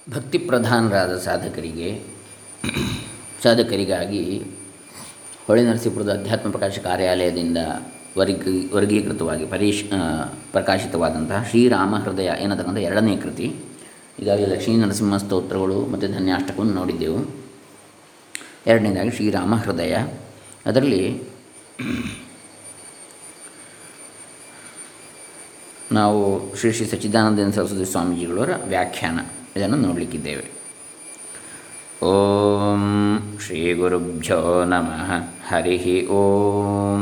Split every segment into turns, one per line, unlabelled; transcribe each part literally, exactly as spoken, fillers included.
ಭಕ್ತಿ ಪ್ರಧಾನರಾದ ಸಾಧಕರಿಗೆ ಸಾಧಕರಿಗಾಗಿ ಹೊಳೆ ನರಸೀಪುರದ ಅಧ್ಯಾತ್ಮ ಪ್ರಕಾಶ ಕಾರ್ಯಾಲಯದಿಂದ ವರ್ಗಿ ವರ್ಗೀಕೃತವಾಗಿ ಪರೀಶ್ ಪ್ರಕಾಶಿತವಾದಂತಹ ಶ್ರೀರಾಮ ಹೃದಯ ಎನ್ನತಕ್ಕಂಥ ಎರಡನೇ ಕೃತಿ. ಈಗಾಗಲೇ ಲಕ್ಷ್ಮೀ ನರಸಿಂಹ ಸ್ತೋತ್ರಗಳು ಮತ್ತು ಧನ್ಯಾಷ್ಟಕವನ್ನು ನೋಡಿದ್ದೆವು. ಎರಡನೇದಾಗಿ ಶ್ರೀರಾಮ ಹೃದಯ. ಅದರಲ್ಲಿ ನಾವು ಶ್ರೀ ಶ್ರೀ ಸಚ್ಚಿದಾನಂದ ಸರಸ್ವತಿ ಸ್ವಾಮೀಜಿಗಳವರ ವ್ಯಾಖ್ಯಾನ ಇದನ್ನು ನೋಡಲಿಕ್ಕಿದ್ದೇವೆ. ಓಂ ಶ್ರೀ ಗುರುಭ್ಯೋ ನಮಃ. ಹರಿ ಓಂ.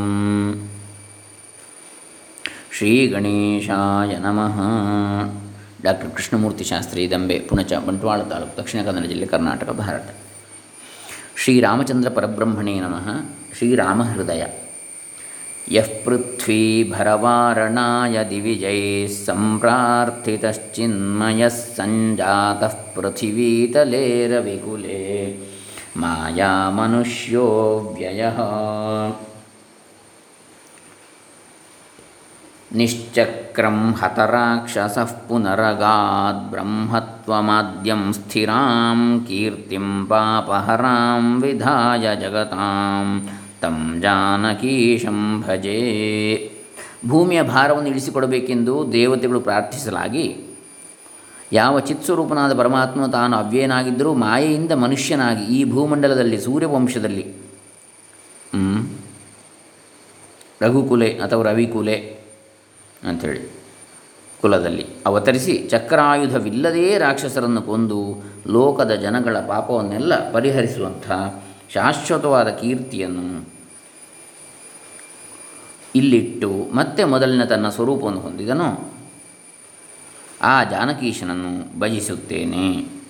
ಶ್ರೀ ಗಣೇಶಾಯ ನಮಃ. ಡಾಕ್ಟರ್ ಕೃಷ್ಣಮೂರ್ತಿ ಶಾಸ್ತ್ರಿ, ದಂಬೆ, ಪುಣಚ, ಬಂಟ್ವಾಳ ತಾಲೂಕು, ದಕ್ಷಿಣ ಕನ್ನಡ ಜಿಲ್ಲೆ, ಕರ್ನಾಟಕ, ಭಾರತ. ಶ್ರೀರಾಮಚಂದ್ರ ಪರಬ್ರಹ್ಮಣೇ ನಮಃ. ಶ್ರೀರಾಮ ಹೃದಯ. ಯಃ ಪೃಥ್ವೀ ಭರವಾರಣಾಯ ದಿವಿಜೈಃ ಸಂಪ್ರಾರ್ಥಿತಶ್ಚಿನ್ಮಯಃ ಸಂಜಾತಃ ಪೃಥಿವೀತಲೇ ರವಿಕುಲೇ ಮಾಯಾಮನುಷ್ಯೋ ವ್ಯಯಃ. ನಿಶ್ಚಕ್ರಂ ಹತರಾಕ್ಷಸಃ ಪುನರಗಾದ್ ಬ್ರಹ್ಮತ್ವಮಾದ್ಯಂ ಸ್ಥಿರಾಂ ಕೀರ್ತಿಂ ಪಾಪಹರಾಂ ವಿಧಾಯ ಜಗತಾಂ ತಂ ಜಾನಕೀಶಂ ಭಜೆ. ಭೂಮಿಯ ಭಾರವನ್ನು ಇಳಿಸಿಕೊಡಬೇಕೆಂದು ದೇವತೆಗಳು ಪ್ರಾರ್ಥಿಸಲಾಗಿ, ಯಾವ ಚಿತ್ಸ್ವರೂಪನಾದ ಪರಮಾತ್ಮನು ತಾನು ಅವ್ಯಯನಾಗಿದ್ದರೂ ಮಾಯೆಯಿಂದ ಮನುಷ್ಯನಾಗಿ ಈ ಭೂಮಂಡಲದಲ್ಲಿ ಸೂರ್ಯವಂಶದಲ್ಲಿ ರಘುಕುಲೆ ಅಥವಾ ರವಿಕುಲೆ ಅಂಥೇಳಿ ಕುಲದಲ್ಲಿ ಅವತರಿಸಿ ಚಕ್ರಾಯುಧವಿಲ್ಲದೇ ರಾಕ್ಷಸರನ್ನು ಕೊಂದು ಲೋಕದ ಜನಗಳ ಪಾಪವನ್ನೆಲ್ಲ ಪರಿಹರಿಸುವಂಥ ಶಾಶ್ವತವಾದ ಕೀರ್ತಿಯನ್ನು ಇಲ್ಲಿಟ್ಟು ಮತ್ತೆ ಮೊದಲಿನ ತನ್ನ ಸ್ವರೂಪವನ್ನು ಹೊಂದಿದನೋ ಆ ಜಾನಕೀಶನನ್ನು ಭಜಿಸುತ್ತೇನೆ.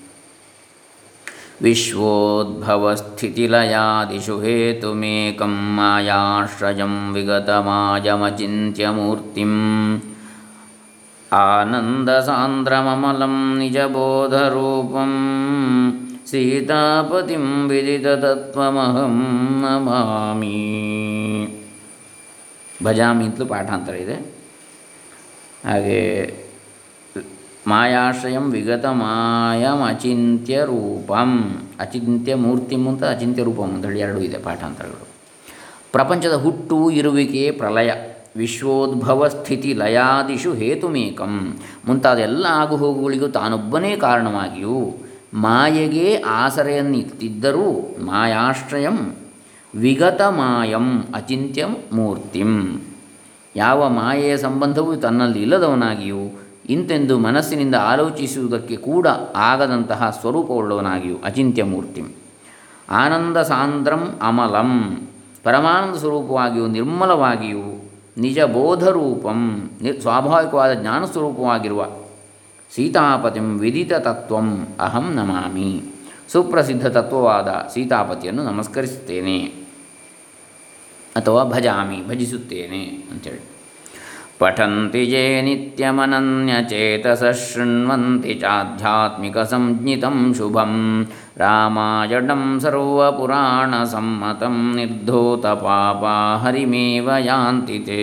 ವಿಶ್ವೋದ್ಭವಸ್ಥಿತಿಲಯಾದಿಷು ಹೇತುಮೇಕಂ ಮಾಯಾಶ್ರಯಂ ವಿಗತಮಾಯಮಚಿಂತ್ಯಮೂರ್ತಿಂ ಆನಂದಸಾಂದ್ರಮಮಲಂ ನಿಜಬೋಧರೂಪಂ ಸೀತಾಪತಿಂ ವಿದಿತತತ್ವಮಹಂ ನಮಾಮಿ. ಭಜಾಮಿ ಅಂತಲೂ ಪಾಠಾಂತರ ಇದೆ. ಹಾಗೆ ಮಾಯಾಶ್ರಯಂ ವಿಗತ ಮಾಯಂ ಅಚಿಂತ್ಯ ರೂಪಂ, ಅಚಿಂತ್ಯ ಮೂರ್ತಿಂ ಅಂತ ಅಚಿಂತ್ಯ ರೂಪಂ ಅಂತ ಹೇಳಿ ಎರಡೂ ಇದೆ ಪಾಠಾಂತರಗಳು. ಪ್ರಪಂಚದ ಹುಟ್ಟು, ಇರುವಿಕೆ, ಪ್ರಲಯ, ವಿಶ್ವೋದ್ಭವ ಸ್ಥಿತಿ ಲಯಾದಿಷು ಹೇತುಮೇಕಂ ಮುಂತಾದ ಎಲ್ಲ ಆಗುಹೋಗುಗಳಿಗೂ ತಾನೊಬ್ಬನೇ ಕಾರಣವಾಗಿಯೂ ಮಾಯೆಗೆ ಆಸರೆಯನ್ನಿತ್ತಿದ್ದರೂ ಮಾಯಾಶ್ರಯಂ ವಿಗತ ಮಾಯಂ ಅಚಿಂತ್ಯಂ ಮೂರ್ತಿಂ, ಯಾವ ಮಾಯೆಯ ಸಂಬಂಧವೂ ತನ್ನಲ್ಲಿ ಇಲ್ಲದವನಾಗಿಯೂ ಇಂತೆಂದು ಮನಸ್ಸಿನಿಂದ ಆಲೋಚಿಸುವುದಕ್ಕೆ ಕೂಡ ಆಗದಂತಹ ಸ್ವರೂಪವುಳ್ಳವನಾಗಿಯೂ ಅಚಿಂತ್ಯ ಮೂರ್ತಿಂ, ಆನಂದ ಸಾಂದ್ರಂ ಅಮಲಂ ಪರಮಾನಂದ ಸ್ವರೂಪವಾಗಿಯೂ ನಿರ್ಮಲವಾಗಿಯೂ ನಿಜ ಬೋಧರೂಪಂ ನಿ ಸ್ವಾಭಾವಿಕವಾದ ಜ್ಞಾನಸ್ವರೂಪವಾಗಿರುವ ಸೀತಾಪತಿಂ ವಿದಿತ ತತ್ವಂ ಅಹಂ ನಮಾಮಿ, ಸುಪ್ರಸಿದ್ಧ ತತ್ವವಾದ ಸೀತಾಪತಿಯನ್ನು ನಮಸ್ಕರಿಸುತ್ತೇನೆ ಅಥವಾ ಭಜಾಮಿ ಭಜಿಸುತ್ತೇನೆ ಅಂಥೇಳಿ. ಪಠಂತಿ ಯೇ ನಿತ್ಯಮನನ್ಯಚೇತಸಃ ಶೃಣ್ವಂತಿ ಚಾಧ್ಯಾತ್ಮಿಕ ಸಂಜ್ಞಿತಂ ಶುಭಂ ರಾಮಾಯಣಂ ಸರ್ವಪುರಾಣಸಮ್ಮತಂ ನಿರ್ಧೂತ ಪಾಪಾ ಹರಿಮೇವ ಯಾಂತಿ ತೇ.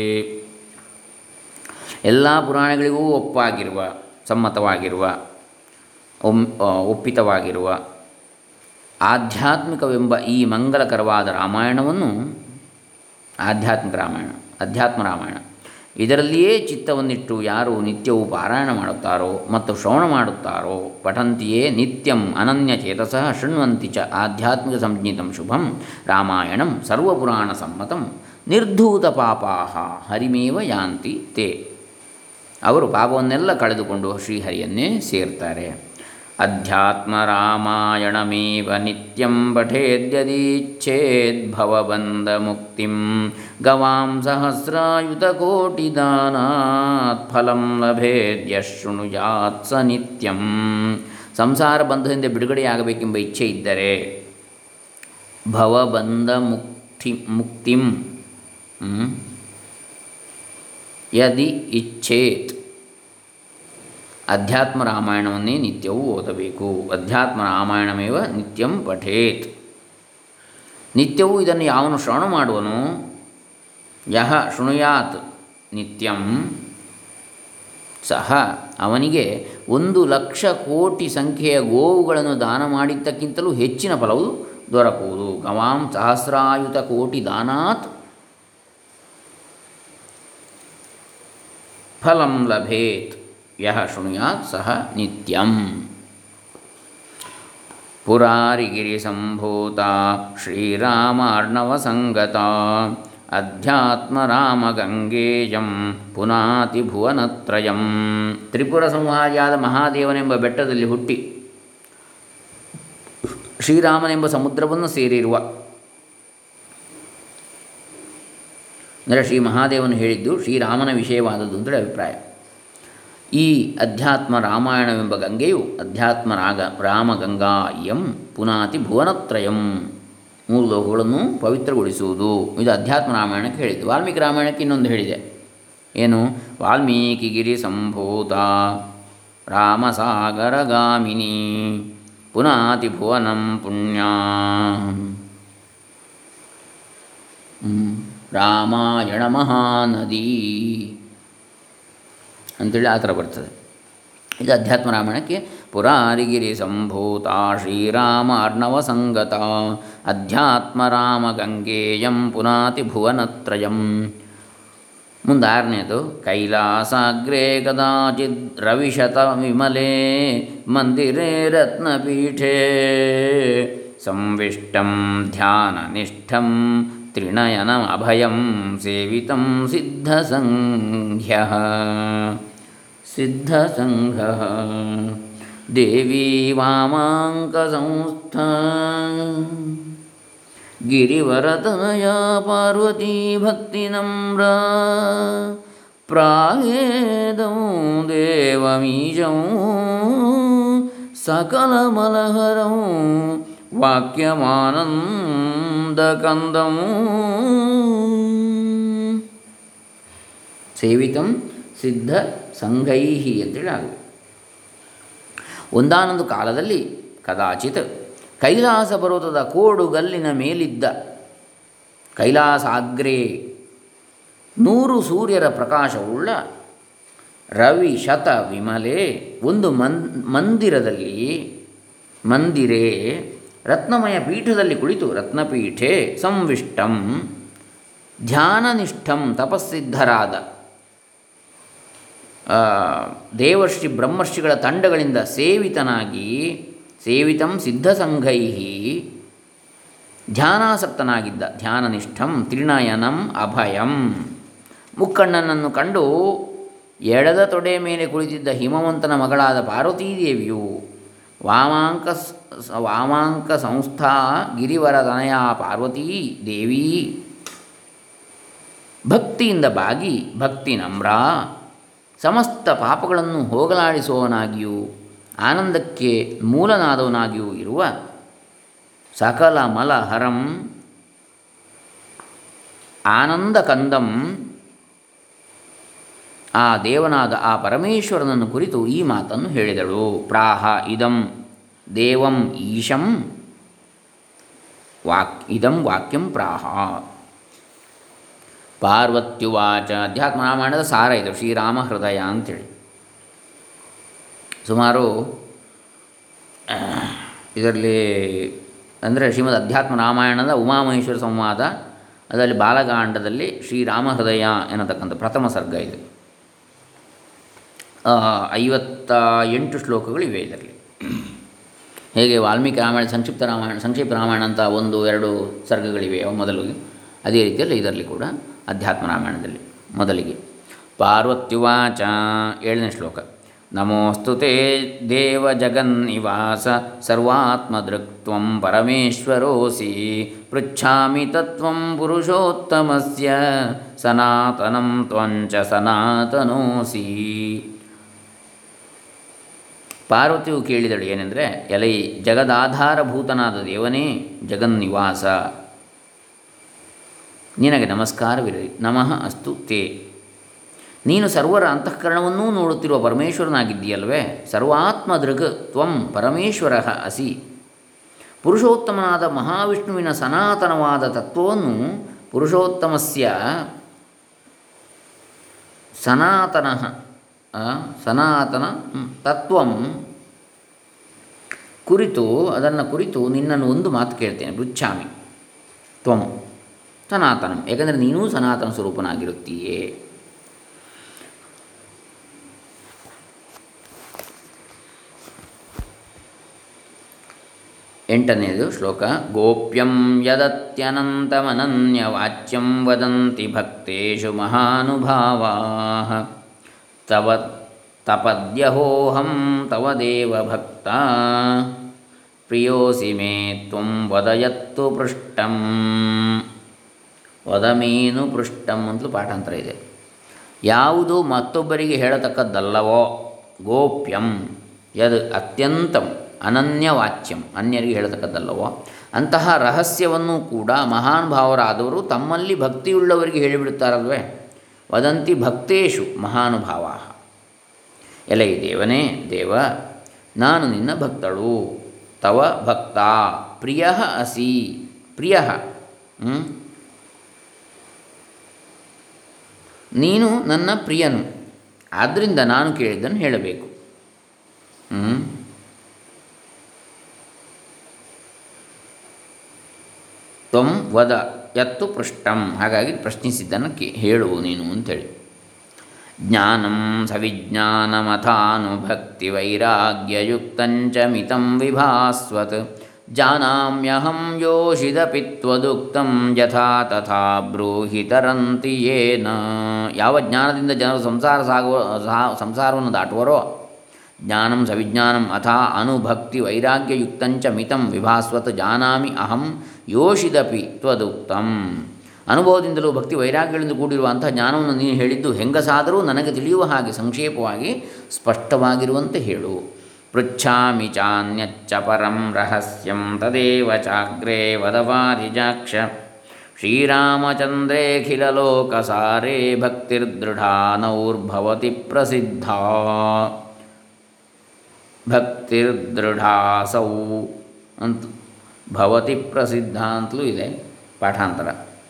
ಎಲ್ಲ ಪುರಾಣಗಳಿಗೂ ಒಪ್ಪಾಗಿರುವ, ಸಮ್ಮತವಾಗಿರುವ, ಒಮ್ ಒಪ್ಪಿತವಾಗಿರುವ ಆಧ್ಯಾತ್ಮಿಕವೆಂಬ ಈ ಮಂಗಲಕರವಾದ ರಾಮಾಯಣವನ್ನು, ಆಧ್ಯಾತ್ಮಿಕ ರಾಮಾಯಣ, ಅಧ್ಯಾತ್ಮ ರಾಮಾಯಣ, ಇದರಲ್ಲಿಯೇ ಚಿತ್ತವನ್ನಿಟ್ಟು ಯಾರು ನಿತ್ಯವೂ ಪಾರಾಯಣ ಮಾಡುತ್ತಾರೋ ಮತ್ತು ಶ್ರವಣ ಮಾಡುತ್ತಾರೋ, ಪಠಂತಿಯೇ ನಿತ್ಯಂ ಅನನ್ಯ ಚೇತಸಃ ಶೃಣ್ವಂತಿ ಚ ಆಧ್ಯಾತ್ಮಿಕ ಸಂಜ್ಞಿತಂ ಶುಭಂ ರಾಮಾಯಣಂ ಸರ್ವಪುರಾಣ ಸಮ್ಮತಂ ನಿರ್ಧೂತ ಪಾಪಾಹ ಹರಿಮೇವ ಯಾಂತಿ ತೇ. ಅವರು ಪಾಪವನ್ನೆಲ್ಲ ಕಳೆದುಕೊಂಡು ಶ್ರೀಹರಿಯನ್ನೇ ಸೇರ್ತಾರೆ. ಅಧ್ಯಾತ್ಮ ರಾಮಾಯಣಮೇವ ನಿತ್ಯಂ ಪಠೇದ್ಯದೀಚ್ಛೇದ್ ಭವಬಂಧ ಮುಕ್ತಿಂ ಗವಾಂ ಸಹಸ್ರಾಯುತಕೋಟಿದಾನಾತ್ ಫಲಂ ಲಭೇದ್ಯಃ ಶೃಣುಯಾತ್ ಸ ನಿತ್ಯಂ. ಸಂಸಾರ ಬಂಧದಿಂದ ಬಿಡುಗಡೆಯಾಗಬೇಕೆಂಬ ಇಚ್ಛೆ ಇದ್ದರೆ ಭವಬಂಧ ಮುಕ್ತಿ ಮುಕ್ತಿಂ ಯದಿ ಇಚ್ಛೇತ್ ಅಧ್ಯಾತ್ಮ ರಾಮಾಯಣವನ್ನೇ ನಿತ್ಯವೂ ಓದಬೇಕು. ಅಧ್ಯಾತ್ಮ ರಾಮಾಯಣಮೇವ ನಿತ್ಯಂ ಪಠೇತ್. ನಿತ್ಯವೂ ಇದನ್ನು ಯಾವನು ಶ್ರವಣ ಮಾಡುವನು, ಯಹ ಶೃಣುಯಾತ್ ನಿತ್ಯಂ ಸಹ ಅವನಿಗೆ ಒಂದು ಲಕ್ಷ ಕೋಟಿ ಸಂಖ್ಯೆಯ ಗೋವುಗಳನ್ನು ದಾನ ಮಾಡಿದ್ದಕ್ಕಿಂತಲೂ ಹೆಚ್ಚಿನ ಫಲವು ದೊರಕುವುದು. ಗವಾಂ ಸಹಸ್ರಾಯುತ ಕೋಟಿ ದಾನಾತ್ ಫಲಂ ಲಭೇತ್ ಯಹ ಶೃಣುಯಾತ್ ಸಹ ನಿತ್ಯಂ. ಪುರಾರಿಗಿರಿ ಸಂಭೂತ ಶ್ರೀರಾಮಾರ್ಣವ ಸಂಗತ ಅಧ್ಯಾತ್ಮ ರಾಮ ಗಂಗೇಯಂ ಪುನಾತಿ ಭುವನತ್ರಯಂ. ತ್ರಿಪುರ ಸಂಹಾರಿಯಾದ ಮಹಾದೇವನೆಂಬ ಬೆಟ್ಟದಲ್ಲಿ ಹುಟ್ಟಿ ಶ್ರೀರಾಮನೆಂಬ ಸಮುದ್ರವನ್ನು ಸೇರಿರುವ, ಅಂದರೆ ಶ್ರೀ ಮಹಾದೇವನು ಹೇಳಿದ್ದು ಶ್ರೀರಾಮನ ವಿಷಯವಾದದ್ದು ಅಂತೇಳಿ ಅಭಿಪ್ರಾಯ. ಈ ಅಧ್ಯಾತ್ಮ ರಾಮಾಯಣವೆಂಬ ಗಂಗೆಯು ಅಧ್ಯಾತ್ಮ ರಾಗ ರಾಮ ಗಂಗಾ ಎಂ ಪುನಾತಿ ಭುವನತ್ರಯಂ, ಮೂರು ಲೋಕಗಳನ್ನು ಪವಿತ್ರಗೊಳಿಸುವುದು. ಇದು ಅಧ್ಯಾತ್ಮ ರಾಮಾಯಣಕ್ಕೆ ಹೇಳಿದ್ದು. ವಾಲ್ಮೀಕಿ ರಾಮಾಯಣಕ್ಕೆ ಇನ್ನೊಂದು ಹೇಳಿದೆ. ಏನು? ವಾಲ್ಮೀಕಿ ಗಿರಿ ಸಂಭೂತ ರಾಮಸಾಗರಗಾಮಿನಿ ಪುನಾತಿ ಭುವನಂ ಪುಣ್ಯ ರಾಮಾಯಣ ಮಹಾನದಿ ಅಂಥೇಳಿ ಆ ಥರ ಬರ್ತದೆ. ಇದು ಅಧ್ಯಾತ್ಮ ರಾಮಾಯಣಕ್ಕೆ ಪುರಾರಿಗಿರಿ ಸಂಭೂತ ಶ್ರೀರಾಮ ಅರ್ಣವ ಸಂಗತ ಅಧ್ಯಾತ್ಮ ರಾಮ ಗಂಗೇಯಂ ಪುನಾತಿ ಭುವನತ್ರಯಂ. ಮುಂದೆ ಆರನೇದು ಕೈಲಾಸಾಗ್ರೇ ಕದಾಚಿದ್ ರವಿಶತ ವಿಮಲೇ ಮಂದಿರೇ ರತ್ನಪೀಠೇ ಸಂವಿಷ್ಟಂ ಧ್ಯಾನ ನಿಷ್ಠಂ ತ್ರಿನಯನಂ ಅಭಯಂ ಸೇವಿತಂ ಸಿದ್ಧಸಂಘ್ಯಃ ಸಿದ್ಧಸಂಘಃ. ದೇವಿ ವಾಮಾಂಕಸಂಸ್ಥಾ ಗಿರಿವರತನಯಾ ಪಾರ್ವತೀ ಭಕ್ತಿನಮ್ರಾ ಪ್ರಾಯೇದಂ ದೇವಮೀಜಂ ಸಕಲಮಲಹರಂ ವಾಕ್ಯಮಾನಂದಕಂದಂ ಸೇವಿತಂ ಸಿದ್ಧ ಸಂಘೈಹಿ ಅಂತೇಳಿ ಆಗುವುದು. ಒಂದಾನೊಂದು ಕಾಲದಲ್ಲಿ ಕದಾಚಿತ್ ಕೈಲಾಸ ಪರ್ವತದ ಕೋಡುಗಲ್ಲಿನ ಮೇಲಿದ್ದ ಕೈಲಾಸಾಗ್ರೇ ನೂರು ಸೂರ್ಯರ ಪ್ರಕಾಶವುಳ್ಳ ರವಿ ಶತ ವಿಮಲೆ ಒಂದು ಮನ್ ಮಂದಿರದಲ್ಲಿ ಮಂದಿರೇ ರತ್ನಮಯ ಪೀಠದಲ್ಲಿ ಕುಳಿತು ರತ್ನಪೀಠೆ ಸಂವಿಷ್ಟಂ ಧ್ಯಾನನಿಷ್ಠಂ ತಪಸ್ಸಿದ್ಧರಾದ ದೇವರ್ಷಿ ಬ್ರಹ್ಮರ್ಷಿಗಳ ತಂಡಗಳಿಂದ ಸೇವಿತನಾಗಿ ಸೇವಿತಂ ಸಿದ್ಧಸಂಘೈ ಧ್ಯಾನಾಸಕ್ತನಾಗಿದ್ದ ಧ್ಯಾನನಿಷ್ಠಂ ತ್ರಿನಯನಂ ಅಭಯಂ. ಮುಕ್ಕಣ್ಣನನ್ನು ಕಂಡು ಎಡದ ತೊಡೆ ಮೇಲೆ ಕುಳಿತಿದ್ದ ಹಿಮವಂತನ ಮಗಳಾದ ಪಾರ್ವತೀದೇವಿಯು ವಾಮಾಂಕ ವಾಮಾಂಕ ಸಂಸ್ಥಾ ಗಿರಿವರದನಯ ಪಾರ್ವತೀ ದೇವಿ ಭಕ್ತಿಯಿಂದ ಬಾಗಿ ಭಕ್ತಿ ನಮ್ರ ಸಮಸ್ತ ಪಾಪಗಳನ್ನು ಹೋಗಲಾಡಿಸುವವನಾಗಿಯೂ ಆನಂದಕ್ಕೆ ಮೂಲನಾದವನಾಗಿಯೂ ಇರುವ ಸಕಲ ಮಲಹರಂ ಆನಂದಕಂದಂ ಆ ದೇವನಾದ ಆ ಪರಮೇಶ್ವರನನ್ನು ಕುರಿತು ಈ ಮಾತನ್ನು ಹೇಳಿದಳು. ಪ್ರಾಹ ಇದಂ ದೇವಂ ಈಶಂ ವಾಕ್ ಇದಂ ವಾಕ್ಯಂ ಪ್ರಾಹ. ಪಾರ್ವತ್ಯುವಾಚ ಅಧ್ಯಾತ್ಮ ರಾಮಾಯಣದ ಸಾರ ಇದು, ಶ್ರೀರಾಮ ಹೃದಯ ಅಂಥೇಳಿ. ಸುಮಾರು ಇದರಲ್ಲಿ ಅಂದರೆ ಶ್ರೀಮದ್ ಅಧ್ಯಾತ್ಮ ರಾಮಾಯಣದ ಉಮಾಮಹೇಶ್ವರ ಸಂವಾದ ಅದರಲ್ಲಿ ಬಾಲಕಾಂಡದಲ್ಲಿ ಶ್ರೀರಾಮ ಹೃದಯ ಎನ್ನತಕ್ಕಂಥ ಪ್ರಥಮ ಸರ್ಗ ಇದು. ಐವತ್ತ ಎಂಟು ಶ್ಲೋಕಗಳಿವೆ ಇದರಲ್ಲಿ. ಹೇಗೆ ವಾಲ್ಮೀಕಿ ರಾಮಾಯಣ ಸಂಕ್ಷಿಪ್ತ ರಾಮಾಯಣ ಸಂಕ್ಷಿಪ್ತ ರಾಮಾಯಣ ಅಂತ ಒಂದು ಎರಡು ಸರ್ಗಗಳಿವೆ ಮೊದಲು, ಅದೇ ರೀತಿಯಲ್ಲಿ ಇದರಲ್ಲಿ ಕೂಡ ಅಧ್ಯಾತ್ಮ ರಾಮಾಯಣದಲ್ಲಿ ಮೊದಲಿಗೆ ಪಾರ್ವತ್ಯುವಾಚ ಏಳನೇ ಶ್ಲೋಕ. ನಮೋಸ್ತು ತೇ ದೇವ ಜಗನ್ನಿವಾಸ ಸರ್ವಾತ್ಮದೃಕ್ತ್ವಂ ಪರಮೇಶ್ವರೋಸಿ ಪೃಚ್ಛಾಮಿ ತತ್ವಂ ಪುರುಷೋತ್ತಮಸ್ಯ ಸನಾತನಂ ತ್ವಂಚ ಸನಾತನೋಸಿ. ಪಾರ್ವತಿಯು ಕೇಳಿದಳು ಏನೆಂದರೆ, ಎಲೈ ಜಗದಾಧಾರಭೂತನಾದ ದೇವನೇ, ಜಗನ್ನಿವಾಸ, ನಿನಗೆ ನಮಸ್ಕಾರವಿರಲಿ. ನಮಃ ಅಸ್ತು ತೇ. ನೀನು ಸರ್ವರ ಅಂತಃಕರಣವನ್ನೂ ನೋಡುತ್ತಿರುವ ಪರಮೇಶ್ವರನಾಗಿದ್ದೀಯಲ್ವೇ. ಸರ್ವಾತ್ಮದೃಗ್ ತ್ವಂ ಪರಮೇಶ್ವರ ಅಸಿ. ಪುರುಷೋತ್ತಮನಾದ ಮಹಾವಿಷ್ಣುವಿನ ಸನಾತನವಾದ ತತ್ವವನ್ನು ಪುರುಷೋತ್ತಮಸ್ಯ ಸನಾತನಃ ಆ, ಸನಾತನ ತತ್ವಂ ಕುರಿತು ಅದನ್ನು ಕುರಿತು ನಿನ್ನನ್ನು ಒಂದು ಮಾತು ಕೇಳ್ತೇನೆ. ಪೃಚ್ಛಾಮಿ ತ್ವಂ ಸನಾತನಂ, ಏಕೆಂದರೆ ನೀನೂ ಸನಾತನ ಸ್ವರೂಪನಾಗಿರುತ್ತೀಯೇ. ಎಂಟನೆಯದು ಶ್ಲೋಕ. ಗೋಪ್ಯಂ ಯದತ್ಯನಂತಮನನ್ಯವಾಚ್ಯಂ ವದಂತಿ ಭಕ್ತೇಷು ಮಹಾನುಭಾವಾಃ ತವ ತಪದ್ಯಹೋಹಂ ತವ ದೇವ ಭಕ್ತ ಪ್ರಿಯೋಸಿ ಮೇ ತ್ವಂ ವದಯತ್ತು ಪೃಷ್ಟಂ. ವದಮೇನು ಪೃಷ್ಟಂ ಅಂತಲೂ ಪಾಠಾಂತರ ಇದೆ. ಯಾವುದು ಮತ್ತೊಬ್ಬರಿಗೆ ಹೇಳತಕ್ಕದ್ದಲ್ಲವೋ, ಗೋಪ್ಯಂ ಯದ್ ಅತ್ಯಂತಂ ಅನನ್ಯವಾಚ್ಯಂ ಅನ್ಯರಿಗೆ ಹೇಳತಕ್ಕದ್ದಲ್ಲವೋ ಅಂತಹ ರಹಸ್ಯವನ್ನು ಕೂಡ ಮಹಾನ್ ಭಾವರಾದವರು ತಮ್ಮಲ್ಲಿ ಭಕ್ತಿಯುಳ್ಳವರಿಗೆ ಹೇಳಿಬಿಡುತ್ತಾರಲ್ವೇ. ವದಂತಿ ಭಕ್ತೇಶು ಮಹಾನುಭಾವ. ಎಲೈ ದೇವನೇ, ದೇವ ನಾನು ನಿನ್ನ ಭಕ್ತಳು. ತವ ಭಕ್ತ ಪ್ರಿಯ ಅಸಿ, ಪ್ರಿಯ ನೀನು ನನ್ನ ಪ್ರಿಯನು, ಆದ್ದರಿಂದ ನಾನು ಕೇಳಿದ್ದನ್ನು ಹೇಳಬೇಕು. ತ್ವಂ ವದ ಯತ್ತು ಪೃಷ್ಟಂ, ಹಾಗಾಗಿ ಪ್ರಶ್ನಿಸಿದ್ದನ್ನು ಕೇ ಹೇಳು ನೀನು ಅಂಥೇಳಿ. ಜ್ಞಾನಂ ಸವಿಜ್ಞಾನಮಥಾನುಭಕ್ತಿ ವೈರಾಗ್ಯಯುಕ್ತಂಚ ಮಿತಂ ವಿಭಾಸ್ವತ್ ಜಾನಾಮ್ಯಹಂ ಯೋಷಿದಪಿ ತ್ವದುಕ್ತಂ ಯಥಾ ತಥಾ ಬ್ರೂಹಿ ತರಂತಿ ಯೇನ. ಯಾವ ಜ್ಞಾನದಿಂದ ಜನರು ಸಂಸಾರ ಸಾಗುವ ಸಂಸಾರವನ್ನು ದಾಟುವರೋ, ಜ್ಞಾನಂ ಸವಿಜ್ಞಾನಂ ಅಥಾ ಅನುಭಕ್ತಿ ವೈರಾಗ್ಯಯುಕ್ತಂಚ ಮಿತಂ ವಿಭಾಸ್ವತ್ ಜಾನಾಮಿ ಅಹಂ ಯೋಷಿದಪಿ ತ್ವದುಕ್ತಂ. ಅನುಭವದಿಂದಲೂ ಭಕ್ತಿ ವೈರಾಗ್ಯಗಳಿಂದ ಕೂಡಿರುವಂತಹ ಜ್ಞಾನವನ್ನು ನೀನು ಹೇಳಿದ್ದು ಹೆಂಗಸಾದರೂ ನನಗೆ ತಿಳಿಯುವ ಹಾಗೆ ಸಂಕ್ಷೇಪವಾಗಿ ಸ್ಪಷ್ಟವಾಗಿರುವಂತೆ ಹೇಳು. ಪೃಚ್ಛಾಮಿ ಚಾನ್ಯಚ್ಚ ಪರಂ ರಹಸ್ಯಂ ತದೇವ ಚಾಗ್ರೇ ವದವಾರಿಜಾಕ್ಷ ಶ್ರೀರಾಮಚಂದ್ರೇಖಿಲಲೋಕಸಾರೇ ಭಕ್ತಿರ್ದೃಢಾ ನೌರ್ಭವತಿ ಪ್ರಸಿದ್ಧಾ. ಭಕ್ತಿರ್ದೃಢಾಸೌ ಅಂತ ಭವತಿ ಪ್ರಸಿದ್ಧ ಅಂತಲೂ ಇದೆ ಪಾಠಾಂತರ.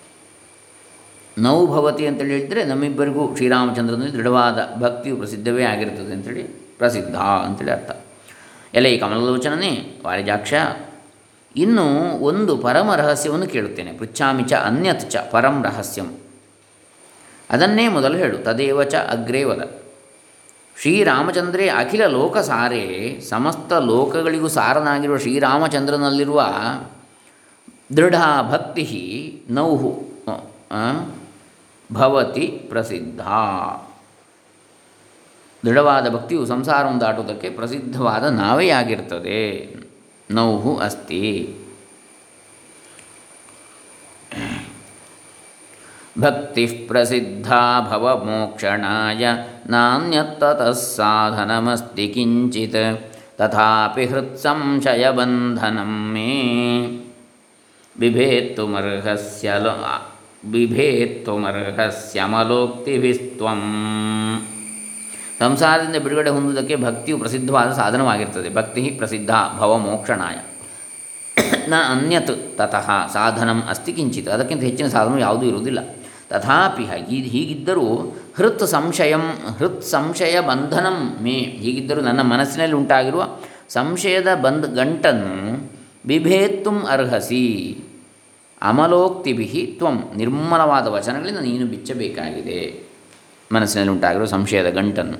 ನೌ ಭವತಿ ಅಂತೇಳಿ ಹೇಳಿದರೆ ನಮ್ಮಿಬ್ಬರಿಗೂ ಶ್ರೀರಾಮಚಂದ್ರನಲ್ಲಿ ದೃಢವಾದ ಭಕ್ತಿಯು ಪ್ರಸಿದ್ಧವೇ ಆಗಿರ್ತದೆ ಅಂಥೇಳಿ ಪ್ರಸಿದ್ಧ ಅಂತೇಳಿ ಅರ್ಥ. ಎಲ್ಲ ಈ ಕಮಲಲೋಚನನೇ ವಾರಿಜಾಕ್ಷ, ಇನ್ನು ಒಂದು ಪರಮ ರಹಸ್ಯವನ್ನು ಕೇಳುತ್ತೇನೆ. ಪೃಚ್ಛಾಮಿ ಚ ಅನ್ಯತ್ ಚ ಪರಂ ರಹಸ್ಯಂ, ಅದನ್ನೇ ಮೊದಲು ಹೇಳು. ತದೇವ ಚ ಅಗ್ರೇ ವದ. ಶ್ರೀರಾಮಚಂದ್ರೇ ಅಖಿಲ ಲೋಕಸಾರೇ, ಸಮಸ್ತ ಲೋಕಗಳಿಗೂ ಸಾರನಾಗಿರುವ ಶ್ರೀರಾಮಚಂದ್ರನಲ್ಲಿರುವ ದೃಢ ಭಕ್ತಿ ನೌಹು ಭವತಿ ಪ್ರಸಿದ್ಧ. ದೃಢವಾದ ಭಕ್ತಿಯು ಸಂಸಾರವನ್ನು ದಾಟುವುದಕ್ಕೆ ಪ್ರಸಿದ್ಧವಾದ ನಾವೇ ಆಗಿರ್ತದೆ. ನೌಹು ಅಸ್ತಿ. ಭಕ್ತಿ ಪ್ರಸಿದ್ಧಾ ಭವ ಮೋಕ್ಷಣಾಯ ನಾನ್ಯತ್ತತಃ ಸಾಧನಮಸ್ತಿ ಕಿಂಚಿತ್ ತಥಾಪಿ ಹೃತ್ಸಂಶಯಬಂಧನಂ ಮೇ ಬಿಭೇತ್ತುಮರ್ಹಸ್ಯ ಬಿಭೇತ್ತುಮರ್ಹಸ್ಯಮಲೋಕ್ತಿಭಿಸ್ತ್ವಂ. ಸಂಸಾರದಿಂದ ಬಿಡುಗಡೆ ಹೊಂದುವುದಕ್ಕೆ ಭಕ್ತಿಯು ಪ್ರಸಿದ್ಧವಾದ ಸಾಧನವಾಗಿರ್ತದೆ. ಭಕ್ತಿ ಪ್ರಸಿದ್ಧ ಭವಮೋಕ್ಷಣಾಯ ನ ಅನ್ಯತ್ ತತಃ ಸಾಧನಂ ಅಸ್ತಿ ಕಿಂಚಿತ್, ಅದಕ್ಕಿಂತ ಹೆಚ್ಚಿನ ಸಾಧನ ಯಾವುದೂ ಇರುವುದಿಲ್ಲ. ತಥಾಪಿ ಹೀ ಹೀಗಿದ್ದರೂ ಹೃತ್ ಸಂಶಯಂ ಹೃತ್ ಸಂಶಯ ಬಂಧನಂ ಮೇ, ಹೀಗಿದ್ದರೂ ನನ್ನ ಮನಸ್ಸಿನಲ್ಲಿ ಉಂಟಾಗಿರುವ ಸಂಶಯದ ಬಂದ್ ಗಂಟನ್ನು ಬಿಭೇತ್ತುಂ ಅರ್ಹಸಿ. ಅಮಲೋಕ್ತಿಭಿ ತ್ವಂ, ನಿರ್ಮಲವಾದ ವಚನಗಳಿಂದ ನೀನು ಬಿಚ್ಚಬೇಕಾಗಿದೆ ಮನಸ್ಸಿನಲ್ಲಿ ಉಂಟಾಗಿರುವ ಸಂಶಯದ ಗಂಟನ್ನು.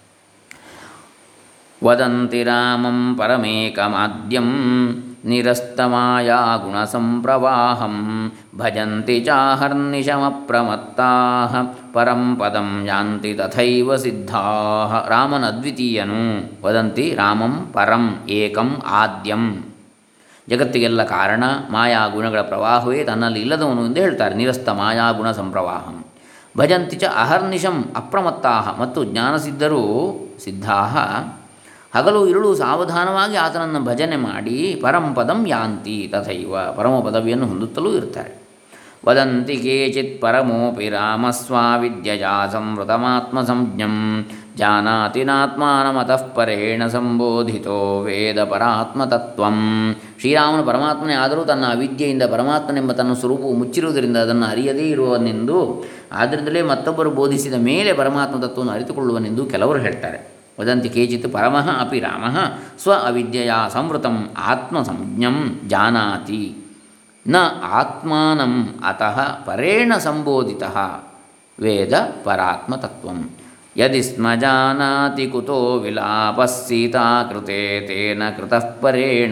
ವದಂತಿ ರಾಮಂ ಪರಮೇಕಮಾದ್ಯಂ ನಿರಸ್ತಮಾಯಾ ಗುಣಸಂಪ್ರವಾಹಂ ಭಜಂತಿ ಚಾಹರ್ನಿಶಮಪ್ರಮತ್ತಾಃ ಪರಂ ಪದಂ ಯಾಂತಿ ತಥೈವ ಸಿದ್ಧಾಃ. ರಾಮನ ಅದ್ವಿತೀಯನು. ವದಂತಿ ರಾಮಂ ಪರಂ ಏಕಂ ಆದ್ಯಂ, ಜಗತ್ತಿಗೆಲ್ಲ ಕಾರಣ ಮಾಯಾ ಗುಣಗಳ ಪ್ರವಾಹವೇ ತನ್ನಲ್ಲಿ ಇಲ್ಲದವನು ಎಂದು ಹೇಳ್ತಾರೆ. ನಿರಸ್ತ ಮಾಯಾ ಗುಣ ಸಂಪ್ರವಾಹಂ. ಭಜಂತಿ ಚ ಅಹರ್ನಿಶಂ ಅಪ್ರಮತ್ತಾಃ, ಮತ್ತು ಜ್ಞಾನಸಿದ್ಧರು ಸಿದ್ಧಾಃ ಹಗಲು ಇರುಳು ಸಾವಧಾನವಾಗಿ ಆತನನ್ನು ಭಜನೆ ಮಾಡಿ ಪರಂಪದಂ ಯಾಂತಿ ತಥೈವ, ಪರಮ ಪದವಿಯನ್ನು ಹೊಂದುತ್ತಲೂ ಇರ್ತಾರೆ. ವದಂತಿ ಕೇಚಿತ್ ಪರಮೋಪಿ ರಾಮಸ್ವಾವಿದ್ಯಜಾ ಸಂವೃತಮಾತ್ಮ ಸಂಜ್ಞಂ ಜಾನಾತಿ ನಾತ್ಮಾನಮತಃ ಪರೇಣ ಸಂಬೋಧಿತೋ ವೇದ ಪರಾತ್ಮತತ್ವಂ. ಶ್ರೀರಾಮನು ಪರಮಾತ್ಮನೇ ಆದರೂ ತನ್ನ ಅವಿದ್ಯೆಯಿಂದ ಪರಮಾತ್ಮನೆಂಬ ತನ್ನ ಸ್ವರೂಪವು ಮುಚ್ಚಿರುವುದರಿಂದ ಅದನ್ನು ಅರಿಯದೇ ಇರುವನೆಂದು ಆದ್ದರಿಂದಲೇ ಮತ್ತೊಬ್ಬರು ಬೋಧಿಸಿದ ಮೇಲೆ ಪರಮಾತ್ಮ ತತ್ವವನ್ನು ಅರಿತುಕೊಳ್ಳುವನೆಂದು ಕೆಲವರು ಹೇಳ್ತಾರೆ. ವದಂತಿ ಕೇಚಿತ್ ಪರಮಃ ಅಪಿ ರಾಮಃ ಸ್ವ ಅವಿದ್ಯೆಯ ಸಂವೃತಂ ಆತ್ಮ ಸಂಜ್ಞಂ ಜಾನಾತಿ ನ ಆತ್ಮಾನಂ ಅತಃ ಪರೇಣ ಸಂಬೋಧಿತಃ ವೇದ ಪರಾತ್ಮತತ್ವಂ ಯದಿ ಸ್ಮ ಜಾನಾತಿ ಕುತೋ ವಿಲಾಪಃ ಸೀತಾಕೃತೆ ತೇನ ಕೃತಃ ಪರೇಣ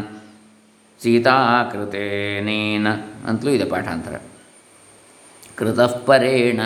ಸೀತಾಕೃತೇನೇನ ಅಂತಲೂ ಇದೆ ಪಾಠಾಂತರ. ಕೃತಃ ಪರೇಣ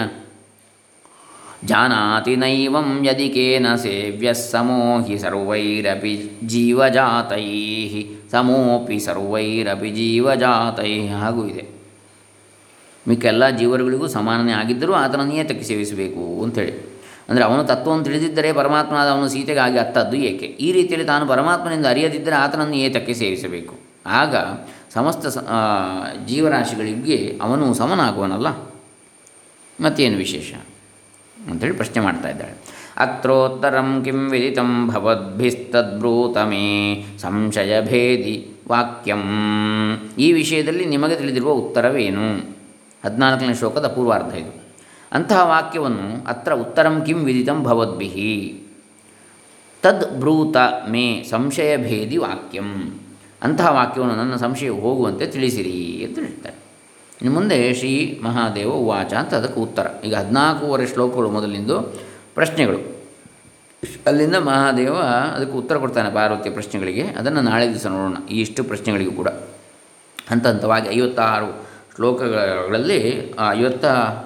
ಜಾನಾತಿ ನೈವಂ ಯದಿ ಕೇನ ಸೇವ್ಯಃ ಸಮೋ ಹಿ ಸರ್ವೈರಪಿ ಜೀವಜಾತೈಃ ಸಮೋಪಿ ಸರ್ವೈರಪಿ ಜೀವಜಾತೈಃ ಹಾಗೂ ಇದೆ. ಮಿಕ್ಕೆಲ್ಲ ಜೀವರುಗಳಿಗೂ ಸಮಾನನೇ ಆಗಿದ್ದರೂ ಆತನನ್ನು ಏತಕ್ಕೆ ಸೇವಿಸಬೇಕು ಅಂಥೇಳಿ. ಅಂದರೆ ಅವನು ತತ್ವವನ್ನು ತಿಳಿದಿದ್ದರೆ ಪರಮಾತ್ಮನಾದ ಅವನು ಸೀತೆಗಾಗಿ ಅತ್ತದ್ದು ಏಕೆ? ಈ ರೀತಿಯಲ್ಲಿ ತಾನು ಪರಮಾತ್ಮನಿಂದ ಅರಿಯದಿದ್ದರೆ ಆತನನ್ನು ಏತಕ್ಕೆ ಸೇವಿಸಬೇಕು? ಆಗ ಸಮಸ್ತ ಜೀವರಾಶಿಗಳಿಗೆ ಅವನು ಸಮನಾಗುವನಲ್ಲ, ಮತ್ತೇನು ವಿಶೇಷ ಅಂಥೇಳಿ ಪ್ರಶ್ನೆ ಮಾಡ್ತಾ ಇದ್ದಾಳೆ. ಅತ್ರೋತ್ತರಂ ಕಿಂ ವಿದಿತಂ ಭವದ್ಭಿಸ್ತದ್ಬ್ರೂತ ಮೇ ಸಂಶಯಭೇದಿ ವಾಕ್ಯಂ. ಈ ವಿಷಯದಲ್ಲಿ ನಿಮಗೆ ತಿಳಿದಿರುವ ಉತ್ತರವೇನು? ಹದಿನಾಲ್ಕನೇ ಶ್ಲೋಕದ ಪೂರ್ವಾರ್ಧ ಇದು. ಅಂತಹ ವಾಕ್ಯವನ್ನು ಅತ್ರ ಉತ್ತರಂ ಕಿಂ ವಿದಿತಂ ಭವದ್ಭಿಃ ತದ್ ಬ್ರೂತ ಮೇ ಸಂಶಯಭೇದಿ ವಾಕ್ಯಂ. ಅಂತಹ ವಾಕ್ಯವನ್ನು ನನ್ನ ಸಂಶಯವು ಹೋಗುವಂತೆ ತಿಳಿಸಿರಿ ಅಂತ ಹೇಳ್ತಾರೆ. ಇನ್ನು ಮುಂದೆ ಶ್ರೀ ಮಹಾದೇವ ಉವಾಚ ಅಂತ ಅದಕ್ಕೆ ಉತ್ತರ. ಈಗ ಹದಿನಾಲ್ಕೂವರೆ ಶ್ಲೋಕಗಳು ಮೊದಲಿಂದು ಪ್ರಶ್ನೆಗಳು, ಅಲ್ಲಿಂದ ಮಹಾದೇವ ಅದಕ್ಕೆ ಉತ್ತರ ಕೊಡ್ತಾನೆ ಪಾರ್ವತಿಯ ಪ್ರಶ್ನೆಗಳಿಗೆ. ಅದನ್ನು ನಾಳೆ ದಿವಸ ನೋಡೋಣ. ಈ ಇಷ್ಟು ಪ್ರಶ್ನೆಗಳಿಗೂ ಕೂಡ ಹಂತ ಹಂತವಾಗಿ ಐವತ್ತಾರು ಶ್ಲೋಕಗಳಲ್ಲಿ ಐವತ್ತ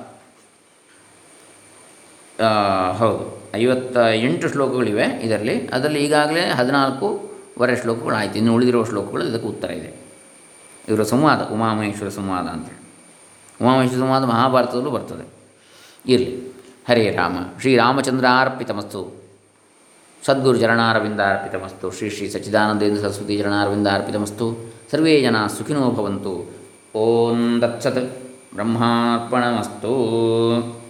ಹೌದು ಐವತ್ತ ಎಂಟು ಶ್ಲೋಕಗಳಿವೆ ಇದರಲ್ಲಿ. ಅದರಲ್ಲಿ ಈಗಾಗಲೇ ಹದಿನಾಲ್ಕೂವರೆ ಶ್ಲೋಕಗಳು ಆಯಿತು. ಇನ್ನು ಉಳಿದಿರುವ ಶ್ಲೋಕಗಳು ಇದಕ್ಕೆ ಉತ್ತರ ಇದೆ. ಇವರ ಸಂವಾದ, ಉಮಾಮಹೇಶ್ವರ ಸಂವಾದ ಅಂತೇಳಿ. ಉಮಾಮಹೇಶ್ವರ ಸಂವಾದ ಮಹಾಭಾರತದಲ್ಲೂ ಬರ್ತದೆ. ಇರಲಿ. ಹರೇ ರಾಮ. ಶ್ರೀರಾಮಚಂದ್ರಾರ್ಪಿತಮಸ್ತು. ಸದ್ಗುರು ಚರಣಾರವಿಂದಾರ್ಪಿತಮಸ್ತು. ಶ್ರೀ ಶ್ರೀ ಸಚ್ಚಿದಾನಂದೇಂದ್ರ ಸರಸ್ವತಿ ಚರಣಾರವಿಂದಾರ್ಪಿತಮಸ್ತು. ಸರ್ವೇ ಜನ ಸುಖಿನೋ ಭವಂತು. ಓಂ ದತ್ಸತ್. ಬ್ರಹ್ಮಾರ್ಪಣಮಸ್ತು.